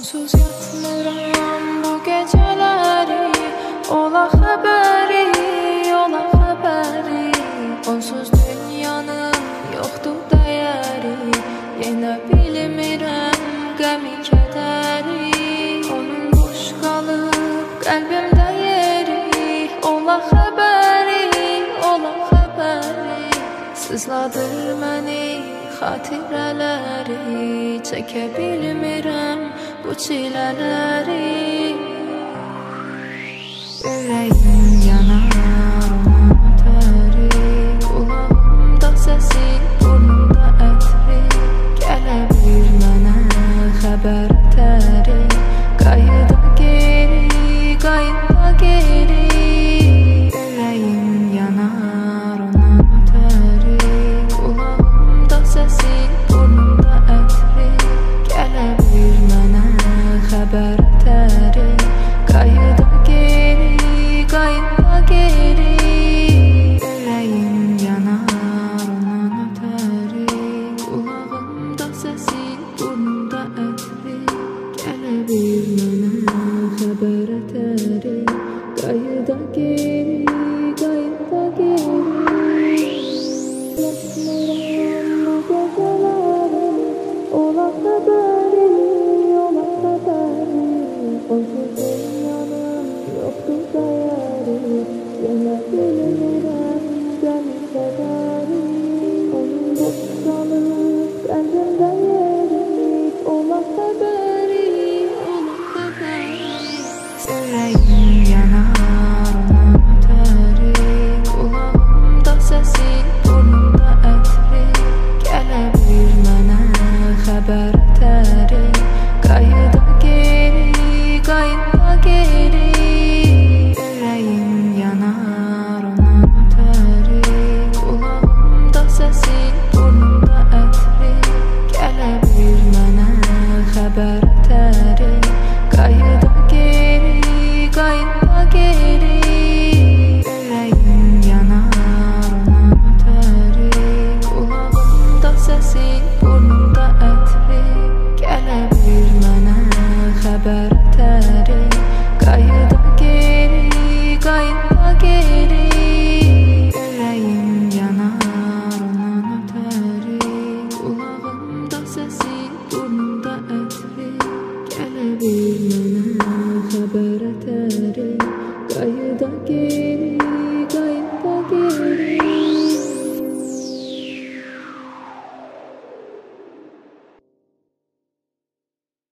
Onsuz yatmıram bu geceleri. Ola haberi, ola haberi. Onsuz dünyanın yoktur değeri. Yenə bilmirəm qəmi kədəri. Onun boş qalıb qəlbimdə yeri. Ola haberi, ola haberi. Sızladır məni xatirələri. Çəkə bilmirəm bu çilələri. Ürəyim